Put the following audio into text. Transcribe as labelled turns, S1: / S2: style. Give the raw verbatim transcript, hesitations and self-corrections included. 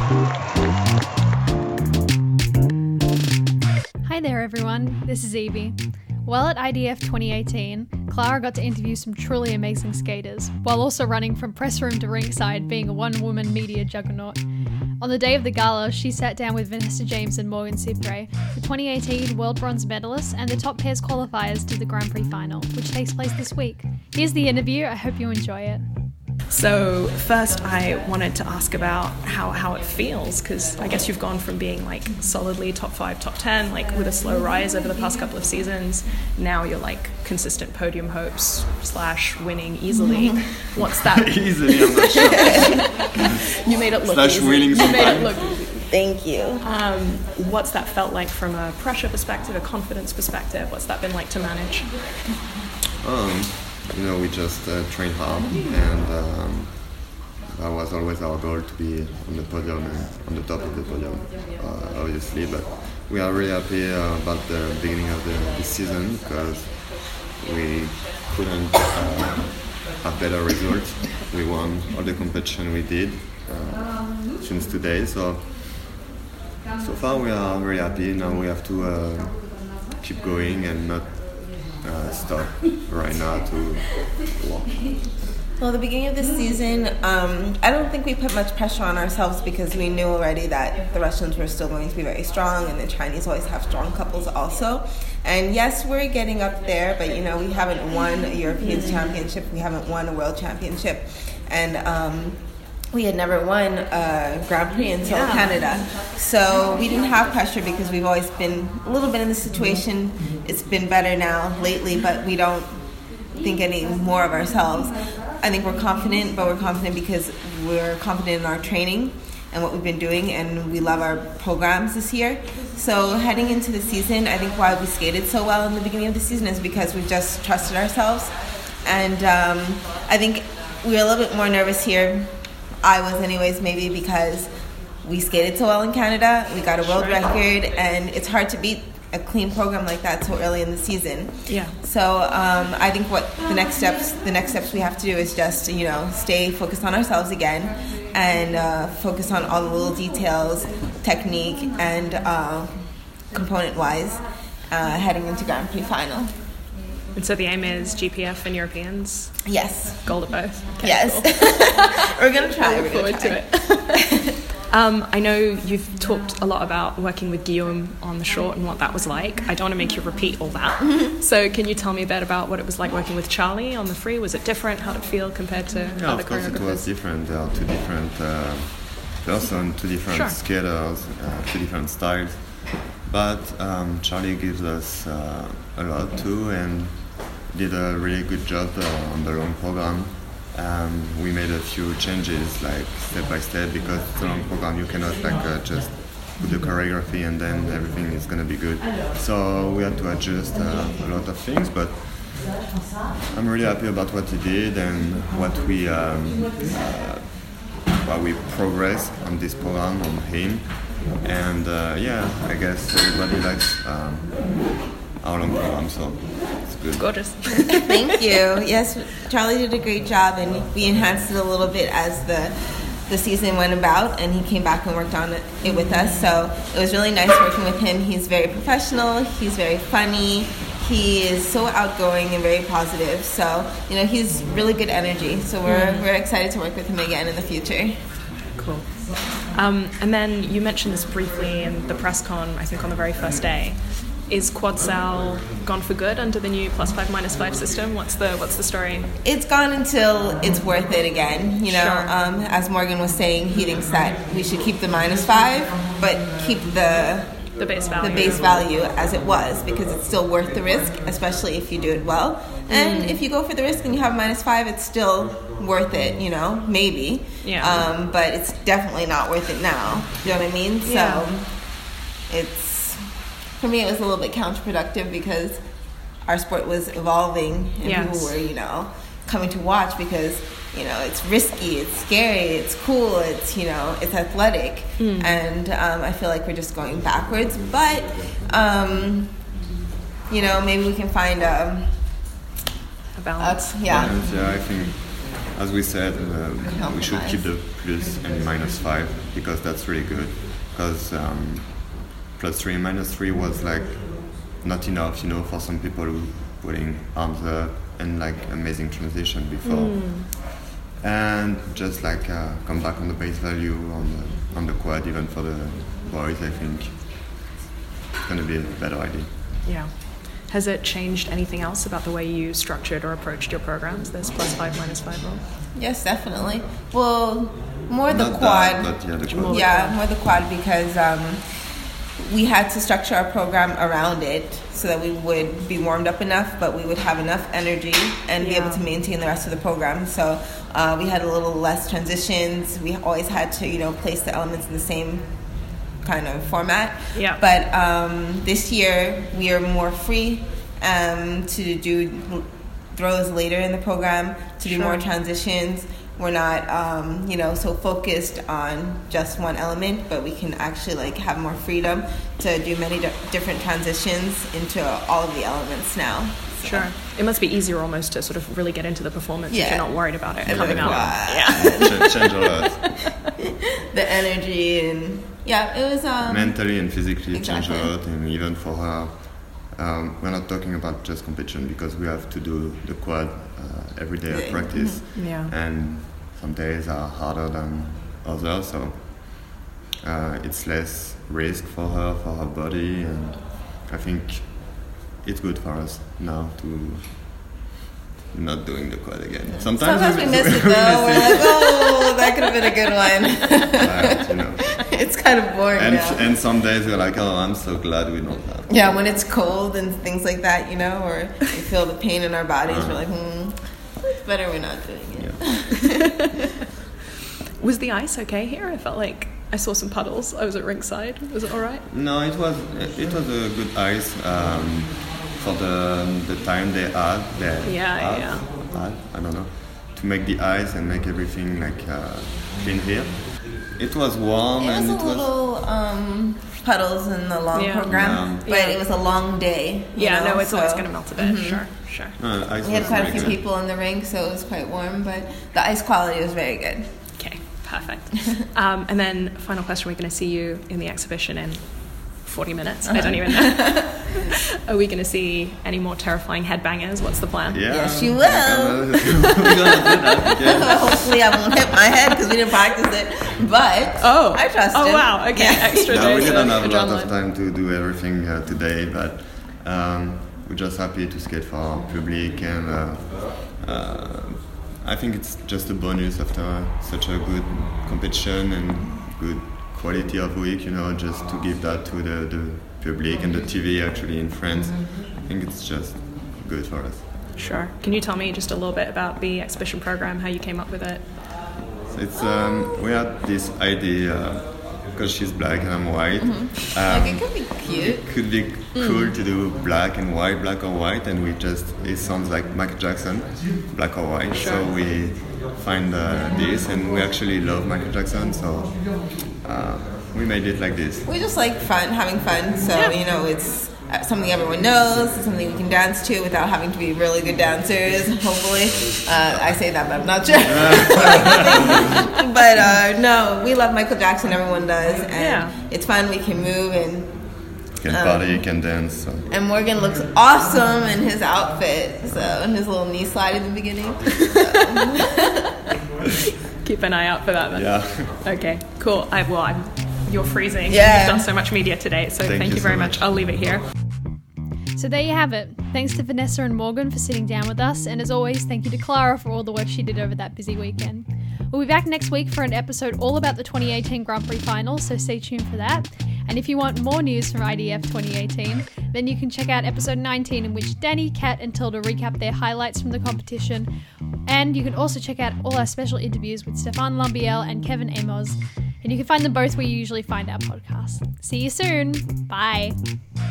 S1: Hi there everyone, this is Evie. While at I D F twenty eighteen, Clara got to interview some truly amazing skaters, while also running from press room to ringside, being a one-woman media juggernaut. On the day of the gala, she sat down with Vanessa James and Morgan Cipre, the twenty eighteen World Bronze medalists and the top pairs qualifiers to the Grand Prix final, which takes place this week. Here's the interview, I hope you enjoy it.
S2: So first I wanted to ask about how, how it feels, because I guess you've gone from being like solidly top five, top ten, like with a slow rise over the past couple of seasons. Now you're like consistent podium hopes slash winning easily. What's that?
S3: Easily, I'm not sure.
S2: You made it look
S3: slash
S2: easy.
S3: winning
S2: You
S3: sometimes.
S2: made it look easy.
S4: Thank you.
S2: Um, what's that felt like from a pressure perspective, a confidence perspective? What's that been like to manage?
S3: Um, you know, we just uh, train hard, and um, that was always our goal, to be on the podium and on the top of the podium, uh, obviously. But we are really happy uh, about the beginning of the, the season, because we couldn't uh, have better results. We won all the competition we did uh, since today, so so far we are very happy. Now we have to uh, keep going and not Uh, stop right now to walk.
S4: Well, the beginning of the season, um, I don't think we put much pressure on ourselves, because we knew already that the Russians were still going to be very strong, and the Chinese always have strong couples also. And yes, we're getting up there, but you know, we haven't won a European championship, we haven't won a world championship, and um, we had never won a Grand Prix until yeah. Canada. So we didn't have pressure, because we've always been a little bit in the situation. It's been better now lately, but we don't think any more of ourselves. I think we're confident, but we're confident because we're confident in our training and what we've been doing, and we love our programs this year. So heading into the season, I think why we skated so well in the beginning of the season is because we just trusted ourselves. And um, I think we were a little bit more nervous here. I was anyways, maybe because we skated so well in Canada, we got a world
S2: Sure.
S4: record, and it's hard to beat a clean program like that so early in the season.
S2: Yeah.
S4: So um, I think what the next steps, the next steps we have to do is just, you know, stay focused on ourselves again, and uh, focus on all the little details, technique, and uh, component-wise, uh, heading into Grand Prix final.
S2: And so the aim is G P F and Europeans?
S4: Yes.
S2: Gold at both? Okay,
S4: yes.
S2: Cool.
S4: We're going to try.
S2: Look
S4: We're going
S2: forward
S4: to try.
S2: to it. um, I know you've talked a lot about working with Guillaume on the short and what that was like. I don't want to make you repeat all that. So can you tell me a bit about what it was like working with Charlie on the free? Was it different? How did it feel compared to
S3: Yeah,
S2: other
S3: of course it
S2: choreographers?
S3: was different. There are two different uh, persons, two different
S2: Sure.
S3: skaters, uh, two different styles. But um, Charlie gives us uh, a lot too, and did a really good job uh, on the long program. Um, we made a few changes, like step by step, because it's a long program. You cannot like uh, just put the choreography and then everything is gonna be good. So we had to adjust uh, a lot of things, but I'm really happy about what he did and what we um, uh, what we progress on this program on him. And uh, yeah, I guess everybody likes um, our long program, so it's good.
S2: Gorgeous.
S4: Thank you. Yes, Charlie did a great job, and we enhanced it a little bit as the the season went about, and he came back and worked on it, it with us. So it was really nice working with him. He's very professional. He's very funny. He is so outgoing and very positive. So, you know, he's really good energy. So we're mm. we're excited to work with him again in the future.
S2: Cool. Um, and then you mentioned this briefly in the press con, I think on the very first day. Is Quadsal gone for good under the new plus five minus five system? What's the what's the story?
S4: It's gone until it's worth it again. You know,
S2: Sure.
S4: um, as Morgan was saying, he thinks that we should keep the minus five, but keep the
S2: The base value.
S4: the base value as it was, because it's still worth the risk, especially if you do it well. And
S2: Mm.
S4: if you go for the risk and you have minus five, it's still worth it. You know, maybe.
S2: Yeah.
S4: Um, but it's definitely not worth it now. You know what I mean?
S2: Yeah.
S4: So it's. For me, it was a little bit counterproductive, because our sport was evolving, and
S2: Yes.
S4: people were, you know, coming to watch because, you know, it's risky, it's scary, it's cool, it's, you know, it's athletic.
S2: Mm.
S4: And um, I feel like we're just going backwards. But, um, you know, maybe we can find a...
S2: A balance.
S4: a yeah.
S3: And, yeah, I think as we said, uh, we should keep the plus and minus five because that's really good. Because um, plus three and minus three was like not enough, you know, for some people who putting arms up and like amazing transition before. Mm. And just like uh, come back on the base value on the on the quad, even for the boys, I think it's going to be a better idea.
S2: Yeah. Has it changed anything else about the way you structured or approached your programs, this plus five, minus five rule?
S4: Yes, definitely. Well, more the
S3: Not
S4: quad.
S3: That, but yeah, the quad. More
S4: yeah,
S2: the quad.
S4: more the quad because um, we had to structure our program around it so that we would be warmed up enough, but we would have enough energy and yeah. be able to maintain the rest of the program. So uh, we had a little less transitions. We always had to, you know, place the elements in the same kind of format.
S2: Yeah.
S4: But um, this year we are more free um, to do throws later in the program, to do sure. more transitions. We're not, um, you know, so focused on just one element, but we can actually like have more freedom to do many di- different transitions into all of the elements now. So.
S2: Sure. It must be easier almost to sort of really get into the performance
S4: yeah.
S2: if you're not worried about it
S4: and
S2: coming out.
S3: Yeah. Change a lot.
S4: The energy and yeah, it was um,
S3: mentally and physically
S4: exactly.
S3: change a lot, and even for her. Um, we're not talking about just competition because we have to do the quad uh, every day at practice.
S2: Mm-hmm. Yeah.
S3: And some days are harder than others, so uh, it's less risk for her, for her body, and I think it's good for us now to not doing the quad again. Sometimes,
S4: Sometimes we,
S3: we
S4: miss it though. We're like, oh, that could have been a good one.
S3: Right, you know.
S4: It's kind of boring
S3: and,
S4: now.
S3: And some days we're like, oh, I'm so glad we don't have.
S4: Yeah, when it's cold and things like that, you know, or we feel the pain in our bodies, uh-huh. we're like, hmm, it's better we're not doing it.
S2: Yeah. Was the ice okay here? I felt like I saw some puddles. I was at ringside. Was it all right?
S3: No, it was it was a good ice um, for the the time they had. They
S2: yeah,
S3: had,
S2: yeah.
S3: Had, I don't know, to make the ice and make everything like uh, clean here. It was warm
S4: it
S3: and
S4: was a
S3: it was
S4: little um, puddles in the long
S2: yeah.
S4: program,
S3: yeah.
S4: but
S2: yeah.
S4: it was a long day.
S2: Yeah,
S4: know,
S2: no, it's
S4: so.
S2: always going to melt a bit. Mm-hmm. Sure, sure.
S3: Uh, ice
S4: we had
S3: was
S4: quite a
S3: very
S4: few
S3: good.
S4: people in the ring, so it was quite warm, but the ice quality was very good.
S2: Okay, perfect. um, and then final question: we're going to see you in the exhibition in forty minutes. Uh-huh. I don't even know. Are we going to see any more terrifying headbangers? What's the plan?
S3: Yeah.
S4: Yes, you will.
S3: We're gonna do that again.
S4: Hopefully I won't hit my head because we didn't practice it, but
S2: oh,
S4: I trust
S2: oh
S4: him.
S2: wow, okay,
S4: Yeah.
S2: extra
S3: No, we
S2: days
S3: didn't
S2: of
S3: have a lot of
S2: adrenaline.
S3: time to do everything uh, today, but um, we're just happy to skate for our public, and uh, uh, I think it's just a bonus after such a good competition and good quality of week, you know, just to give that to the, the public and the T V actually in France. I think it's just good for us.
S2: Sure. Can you tell me just a little bit about the exhibition program, how you came up with it?
S3: So it's um, we had this idea because she's black and I'm white.
S4: Mm-hmm.
S3: Um,
S4: like it could be cute.
S3: It could be cool mm. to do black and white, black or white, and we just it sounds like Michael Jackson, black or white.
S2: Sure.
S3: So we find uh, this, and we actually love Michael Jackson, so uh, we made it like this.
S4: We just like fun, having fun. So
S2: yeah.
S4: you know, it's something everyone knows. It's something we can dance to without having to be really good dancers. Hopefully, uh, I say that, but I'm not sure. But uh, no, we love Michael Jackson. Everyone does, and
S2: yeah.
S4: it's fun. We can move and.
S3: Can um, party, can dance. So.
S4: And Morgan looks awesome in his outfit, so and his little knee slide in the beginning. So.
S2: Keep an eye out for that then.
S3: Yeah.
S2: Okay, cool. I, well, I'm, you're freezing.
S4: Yeah.
S2: You've done so much media today, so
S3: thank,
S2: thank you,
S3: you
S2: very
S3: so
S2: much.
S3: much.
S2: I'll leave it here.
S1: So there you have it. Thanks to Vanessa and Morgan for sitting down with us, and as always, thank you to Clara for all the work she did over that busy weekend. We'll be back next week for an episode all about the twenty eighteen Grand Prix finals, so stay tuned for that. And if you want more news from I D F twenty eighteen, then you can check out episode nineteen, in which Danny, Kat, and Tilda recap their highlights from the competition. And you can also check out all our special interviews with Stefan Lambiel and Kevin Amos. And you can find them both where you usually find our podcast. See you soon. Bye.